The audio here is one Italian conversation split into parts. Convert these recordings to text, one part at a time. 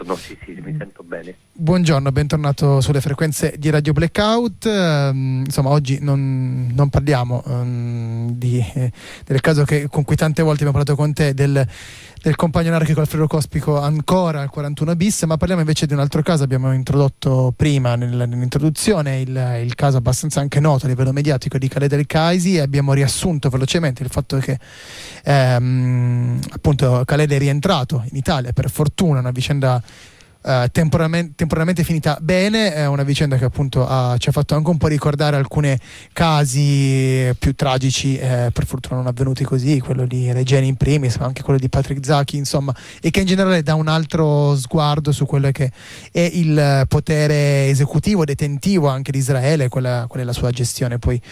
Sì, mi sento bene. Buongiorno, bentornato sulle frequenze di Radio Blackout. Insomma, oggi non parliamo del caso con cui tante volte abbiamo parlato con te, del compagno anarchico Alfredo Cospito, ancora al 41 bis, ma parliamo invece di un altro caso. Abbiamo introdotto prima nell'introduzione il caso abbastanza anche noto a livello mediatico di Khaled El-Khaisi, e abbiamo riassunto velocemente il fatto che appunto Khaled è rientrato in Italia, per fortuna, una vicenda temporaneamente finita bene. È una vicenda che appunto ci ha fatto anche un po' ricordare alcuni casi più tragici, per fortuna non avvenuti così, quello di Regeni in primis, ma anche quello di Patrick Zaki, insomma, e che in generale dà un altro sguardo su quello che è il potere esecutivo, detentivo anche di Israele, qual è la sua gestione poi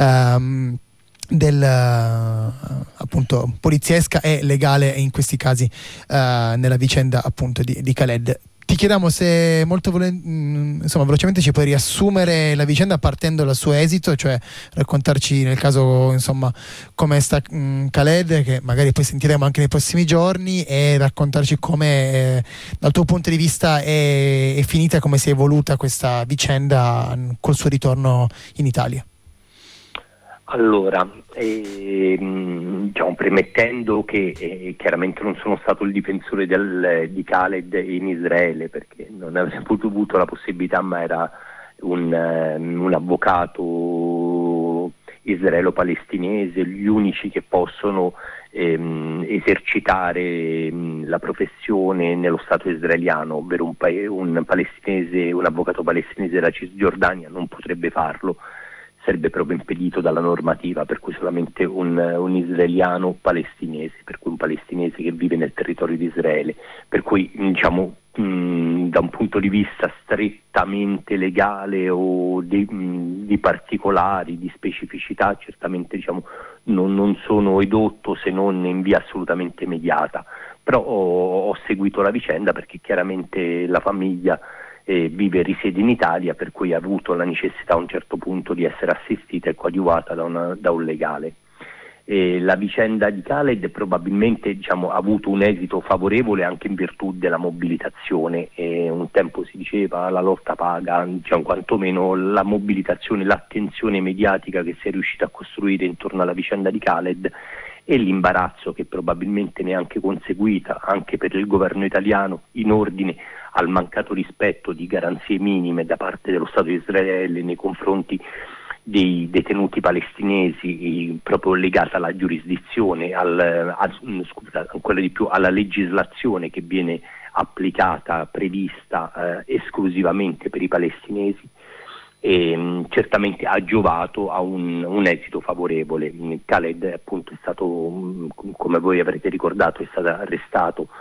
appunto poliziesca e legale in questi casi, nella vicenda appunto di Khaled. Ti chiediamo se velocemente ci puoi riassumere la vicenda partendo dal suo esito, cioè raccontarci nel caso insomma come sta Khaled, che magari poi sentiremo anche nei prossimi giorni, e raccontarci come dal tuo punto di vista è finita, come si è evoluta questa vicenda col suo ritorno in Italia. Allora, diciamo, premettendo che chiaramente non sono stato il difensore di Khaled in Israele, perché non avrei avuto la possibilità, ma era un avvocato israelo-palestinese, gli unici che possono esercitare la professione nello Stato israeliano, ovvero un avvocato palestinese della Cisgiordania non potrebbe farlo. Sarebbe proprio impedito dalla normativa, per cui solamente un israeliano palestinese, per cui un palestinese che vive nel territorio di Israele, per cui diciamo da un punto di vista strettamente legale o di particolari, di specificità, certamente diciamo non sono edotto, se non in via assolutamente immediata, però ho seguito la vicenda perché chiaramente la famiglia vive e risiede in Italia, per cui ha avuto la necessità a un certo punto di essere assistita e coadiuvata da un legale. La vicenda di Khaled probabilmente ha avuto un esito favorevole anche in virtù della mobilitazione. Un tempo si diceva la lotta paga, quantomeno la mobilitazione, l'attenzione mediatica che si è riuscita a costruire intorno alla vicenda di Khaled, e l'imbarazzo che probabilmente ne è anche conseguita anche per il governo italiano in ordine al mancato rispetto di garanzie minime da parte dello Stato di Israele nei confronti dei detenuti palestinesi, proprio legata alla giurisdizione, ancora di più alla legislazione che viene applicata, prevista esclusivamente per i palestinesi. E certamente ha giovato a un esito favorevole. Khaled appunto è stato, come voi avrete ricordato, è stato arrestato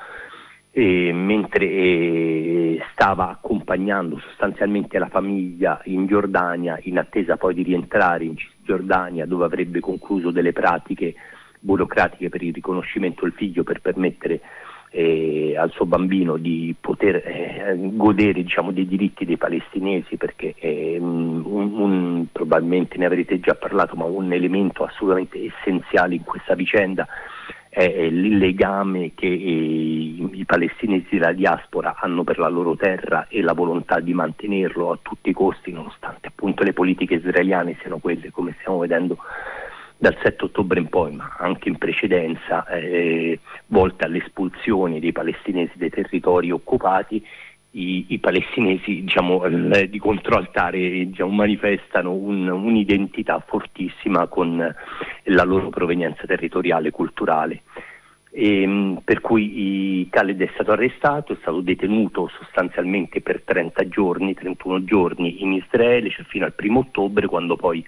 mentre stava accompagnando sostanzialmente la famiglia in Giordania, in attesa poi di rientrare in Cisgiordania, dove avrebbe concluso delle pratiche burocratiche per il riconoscimento del figlio, per permettere al suo bambino di poter godere dei diritti dei palestinesi, perché probabilmente ne avrete già parlato, ma un elemento assolutamente essenziale in questa vicenda è il legame che i palestinesi della diaspora hanno per la loro terra e la volontà di mantenerlo a tutti i costi, nonostante appunto le politiche israeliane siano quelle, come stiamo vedendo dal 7 ottobre in poi, ma anche in precedenza, volte all'espulsione dei palestinesi dai territori occupati. I palestinesi di controaltare manifestano un'identità fortissima con la loro provenienza territoriale e culturale. Per cui Khaled è stato arrestato, è stato detenuto sostanzialmente per 31 giorni in Israele, cioè fino al 1 ottobre, quando poi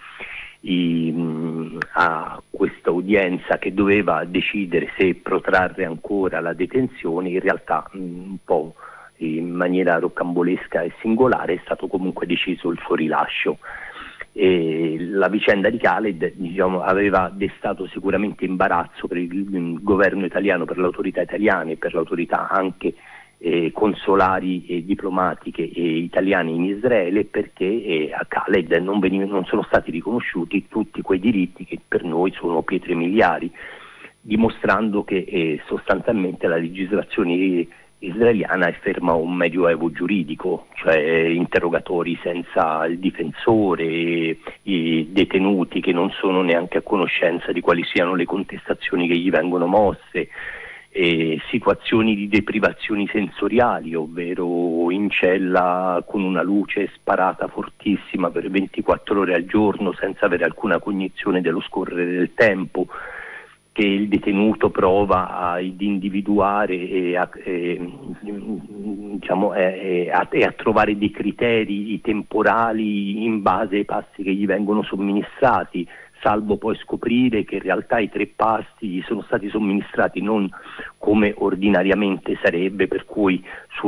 a questa udienza che doveva decidere se protrarre ancora la detenzione, in realtà un po' in maniera rocambolesca e singolare è stato comunque deciso il suo rilascio. La vicenda di Khaled aveva destato sicuramente imbarazzo per il governo italiano, per le autorità italiane e per le autorità anche consolari e diplomatiche italiane in Israele, perché a Khaled non sono stati riconosciuti tutti quei diritti che per noi sono pietre miliari, dimostrando che sostanzialmente la legislazione israeliana è ferma un medioevo giuridico, cioè interrogatori senza il difensore, i detenuti che non sono neanche a conoscenza di quali siano le contestazioni che gli vengono mosse, situazioni di deprivazioni sensoriali, ovvero in cella con una luce sparata fortissima per 24 ore al giorno senza avere alcuna cognizione dello scorrere del tempo, che il detenuto prova ad individuare e a trovare dei criteri temporali in base ai passi che gli vengono somministrati, salvo poi scoprire che in realtà i 3 pasti gli sono stati somministrati non come ordinariamente sarebbe, per cui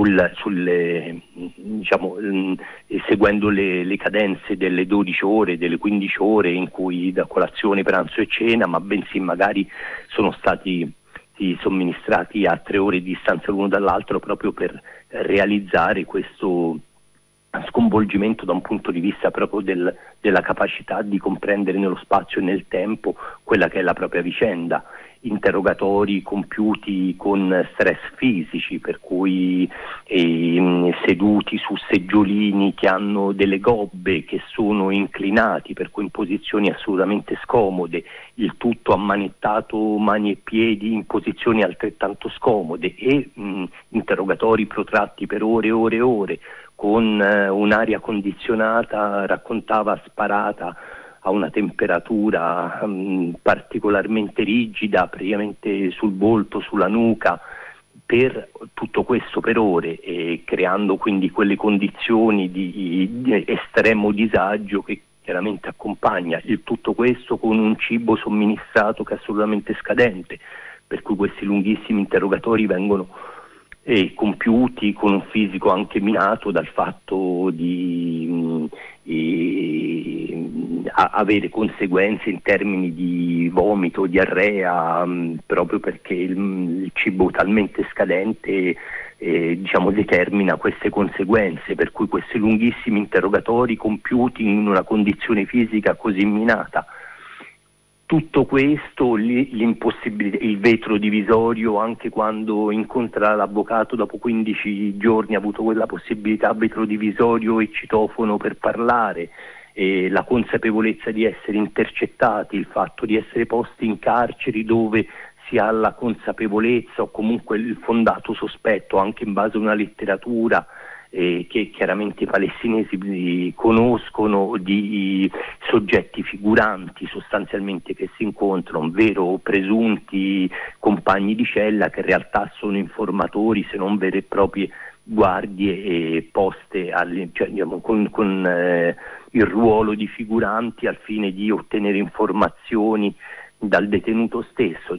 seguendo le cadenze delle 12 ore, delle 15 ore in cui da colazione, pranzo e cena, ma bensì magari sono stati somministrati a 3 ore di distanza l'uno dall'altro, proprio per realizzare questo sconvolgimento da un punto di vista proprio della capacità di comprendere nello spazio e nel tempo quella che è la propria vicenda. Interrogatori compiuti con stress fisici, per cui seduti su seggiolini che hanno delle gobbe che sono inclinati, per cui in posizioni assolutamente scomode, il tutto ammanettato mani e piedi in posizioni altrettanto scomode, e interrogatori protratti per ore e ore e ore, con un'aria condizionata, raccontava, sparata a una temperatura particolarmente rigida, praticamente sul volto, sulla nuca, per tutto questo per ore, e creando quindi quelle condizioni di estremo disagio che chiaramente accompagna il tutto questo con un cibo somministrato che è assolutamente scadente, per cui questi lunghissimi interrogatori vengono compiuti con un fisico anche minato dal fatto di avere conseguenze in termini di vomito, diarrea, proprio perché il cibo talmente scadente determina queste conseguenze, per cui questi lunghissimi interrogatori compiuti in una condizione fisica così minata. Tutto questo, l'impossibilità, il vetro divisorio, anche quando incontra l'avvocato dopo 15 giorni ha avuto quella possibilità, vetro divisorio e citofono per parlare, la consapevolezza di essere intercettati, il fatto di essere posti in carceri dove si ha la consapevolezza o comunque il fondato sospetto, anche in base a una letteratura che chiaramente i palestinesi conoscono, di soggetti figuranti sostanzialmente che si incontrano, vero o presunti compagni di cella, che in realtà sono informatori, se non vere e proprie guardie poste con il ruolo di figuranti al fine di ottenere informazioni dal detenuto stesso,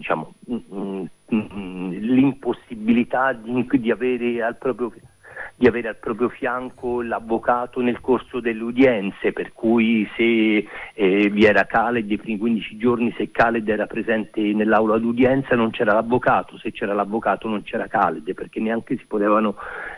l'impossibilità di avere al proprio fianco l'avvocato nel corso delle udienze, per cui se vi era Khaled i primi 15 giorni, se Khaled era presente nell'aula d'udienza non c'era l'avvocato, se c'era l'avvocato non c'era Khaled, perché neanche si potevano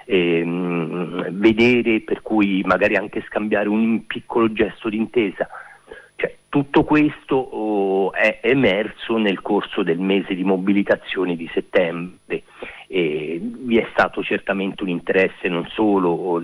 vedere, per cui magari anche scambiare un piccolo gesto d'intesa. Tutto questo è emerso nel corso del mese di mobilitazione di settembre. Vi è stato certamente un interesse non solo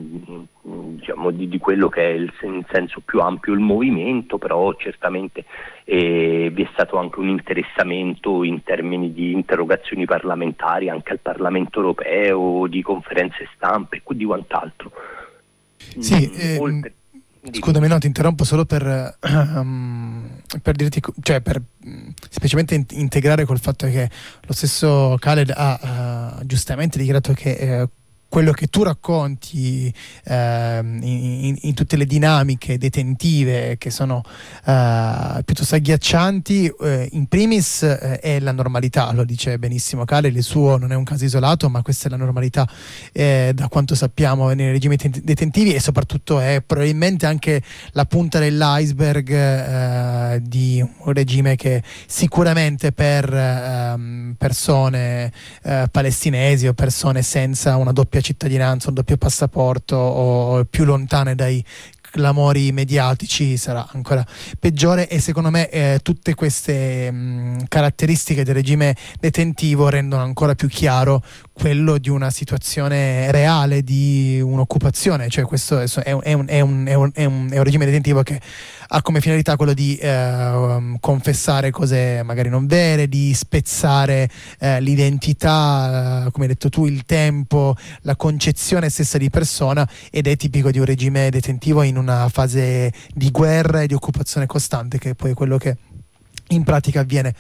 di quello che è in senso più ampio il movimento, però certamente vi è stato anche un interessamento in termini di interrogazioni parlamentari anche al Parlamento europeo, di conferenze stampa e di quant'altro. Sì, scusami, no, ti interrompo solo per dirti, cioè per semplicemente integrare col fatto che lo stesso Khaled ha giustamente dichiarato che quello che tu racconti in tutte le dinamiche detentive, che sono piuttosto agghiaccianti, in primis è la normalità, lo dice benissimo Khaled, il suo non è un caso isolato, ma questa è la normalità da quanto sappiamo nei regimi detentivi, e soprattutto è probabilmente anche la punta dell'iceberg di un regime che sicuramente per persone palestinesi o persone senza una doppia cittadinanza, un doppio passaporto o più lontane dai clamori mediatici sarà ancora peggiore. E secondo me tutte queste caratteristiche del regime detentivo rendono ancora più chiaro quello di una situazione reale di un'occupazione, cioè questo è un regime detentivo che ha come finalità quello di confessare cose magari non vere, di spezzare l'identità, come hai detto tu, il tempo, la concezione stessa di persona, ed è tipico di un regime detentivo in una fase di guerra e di occupazione costante, che poi è quello che in pratica avviene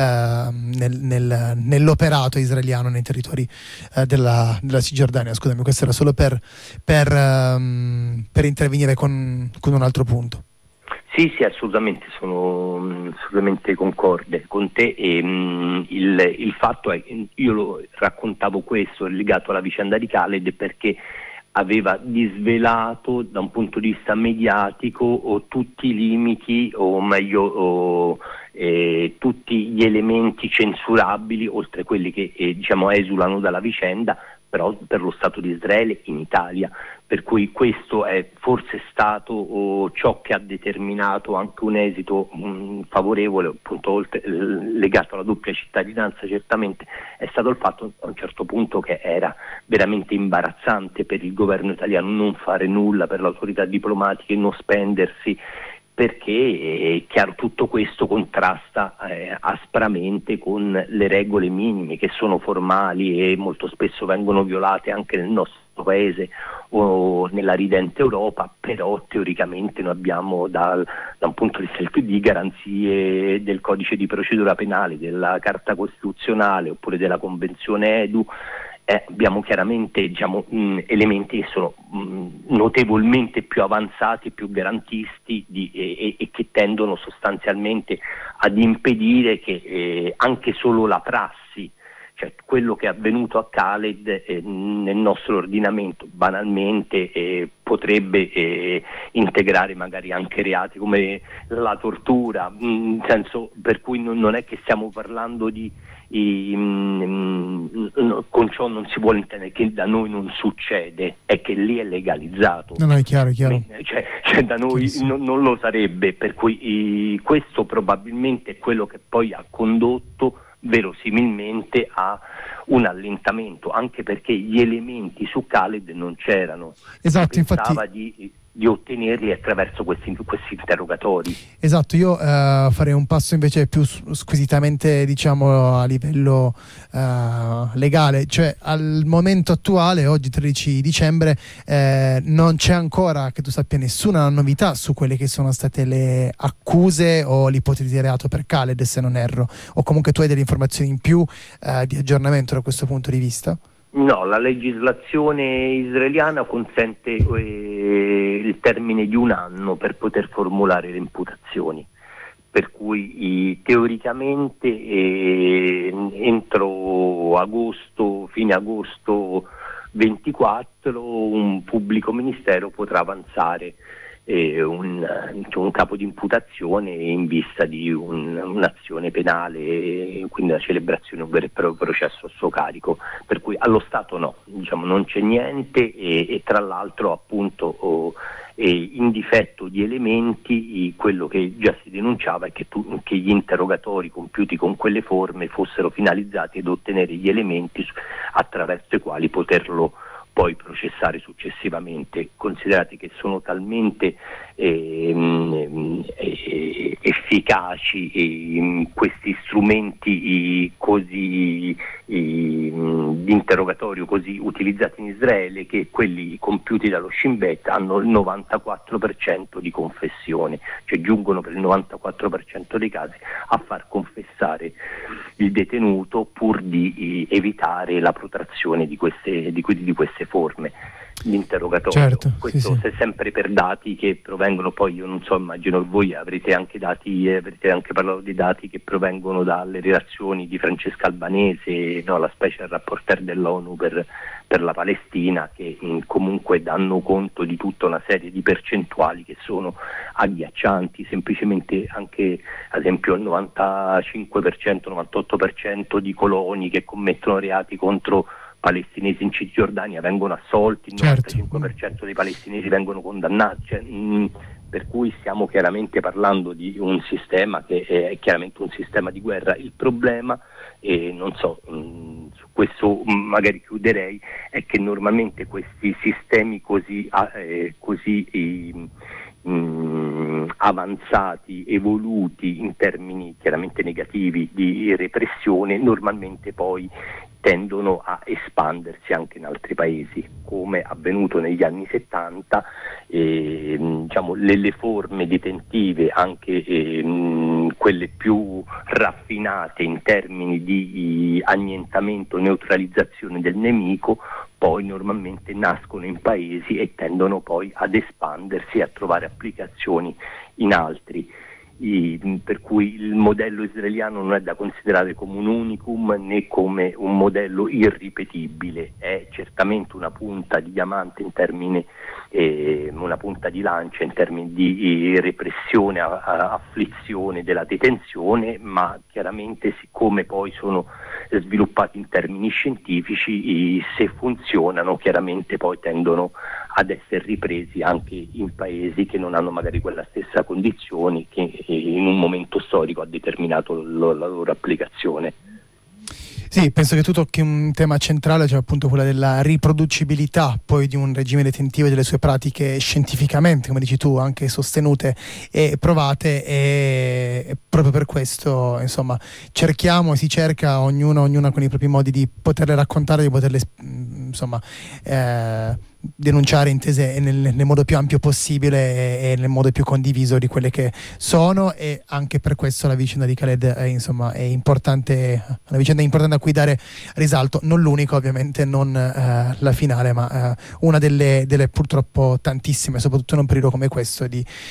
nell'operato israeliano nei territori della Cisgiordania. Scusami, questo era solo per intervenire con un altro punto. Sì, assolutamente, sono assolutamente concorde con te, e il fatto è che io raccontavo questo legato alla vicenda di Khaled perché aveva disvelato da un punto di vista mediatico tutti i limiti, o meglio tutti gli elementi censurabili, oltre quelli che esulano dalla vicenda, però per lo Stato di Israele in Italia, per cui questo è forse stato ciò che ha determinato anche un esito favorevole, appunto legato alla doppia cittadinanza. Certamente è stato il fatto a un certo punto che era veramente imbarazzante per il governo italiano non fare nulla, per le autorità diplomatiche non spendersi, perché è chiaro tutto questo contrasta aspramente con le regole minime, che sono formali e molto spesso vengono violate anche nel nostro paese o nella ridente Europa, però teoricamente noi abbiamo da un punto di vista di garanzie del codice di procedura penale, della Carta Costituzionale oppure della Convenzione EDU, abbiamo chiaramente elementi che sono notevolmente più avanzati, più garantisti e che tendono sostanzialmente ad impedire che anche solo la prassi, cioè quello che è avvenuto a Khaled nel nostro ordinamento banalmente potrebbe integrare magari anche reati come la tortura, in senso per cui non è che stiamo parlando di con ciò non si vuole intendere che da noi non succede, è che lì è legalizzato. No, è chiaro. Cioè da noi non lo sarebbe, per cui questo probabilmente è quello che poi ha condotto verosimilmente a un allentamento, anche perché gli elementi su Khaled non c'erano. Esatto, infatti di ottenerli attraverso questi interrogatori. Esatto, io farei un passo invece più squisitamente a livello legale, cioè al momento attuale, oggi 13 dicembre, non c'è ancora, che tu sappia, nessuna novità su quelle che sono state le accuse o l'ipotesi di reato per Khaled, se non erro, o comunque tu hai delle informazioni in più di aggiornamento da questo punto di vista? No, la legislazione israeliana consente il termine di 1 anno per poter formulare le imputazioni, per cui teoricamente entro fine agosto 24, un pubblico ministero potrà avanzare un capo di imputazione in vista di un'azione penale, quindi la celebrazione di un vero e proprio processo a suo carico, per cui allo Stato non c'è niente, e tra l'altro appunto in difetto di elementi quello che già si denunciava è che gli interrogatori compiuti con quelle forme fossero finalizzati ad ottenere gli elementi attraverso i quali poterlo poi processare successivamente, considerati che sono talmente efficaci questi strumenti così di interrogatorio così utilizzati in Israele, che quelli compiuti dallo Shin Bet hanno il 94% di confessione, cioè giungono per il 94% dei casi a far confessare il detenuto pur di evitare la protrazione di queste forme di interrogatorio. Certo, questo sì. sempre per dati che provengono, poi io non so, immagino che voi avrete anche parlato di dati che provengono dalle relazioni di Francesca Albanese, la special rapporteur dell'ONU per la Palestina, che comunque danno conto di tutta una serie di percentuali che sono agghiaccianti. Semplicemente anche ad esempio il 95%, 98% di coloni che commettono reati contro palestinesi in Cisgiordania vengono assolti, il 95% dei palestinesi vengono condannati, per cui stiamo chiaramente parlando di un sistema che è chiaramente un sistema di guerra. Il problema, non so, su questo magari chiuderei, è che normalmente questi sistemi così avanzati, evoluti in termini chiaramente negativi di repressione, normalmente poi tendono a espandersi anche in altri paesi, come avvenuto negli anni 70. Diciamo, le forme detentive, anche quelle più raffinate in termini di annientamento, neutralizzazione del nemico, poi normalmente nascono in paesi e tendono poi ad espandersi e a trovare applicazioni in altri. Per cui il modello israeliano non è da considerare come un unicum né come un modello irripetibile, è certamente una punta di diamante in termini, una punta di lancia in termini di repressione, afflizione della detenzione, ma chiaramente, siccome poi sono sviluppati in termini scientifici, se funzionano chiaramente poi tendono ad essere ripresi anche in paesi che non hanno magari quella stessa condizione che in un momento storico ha determinato la loro applicazione. Sì, penso che tu tocchi un tema centrale, cioè appunto quella della riproducibilità poi di un regime detentivo e delle sue pratiche scientificamente, come dici tu, anche sostenute e provate, e proprio per questo, insomma, si cerca ognuna con i propri modi di poterle raccontare, di poterle insomma denunciare intese nel modo più ampio possibile e nel modo più condiviso di quelle che sono, e anche per questo la vicenda di Khaled è importante, una vicenda importante a cui dare risalto, non l'unico ovviamente, non la finale, ma una delle purtroppo tantissime, soprattutto in un periodo come questo, di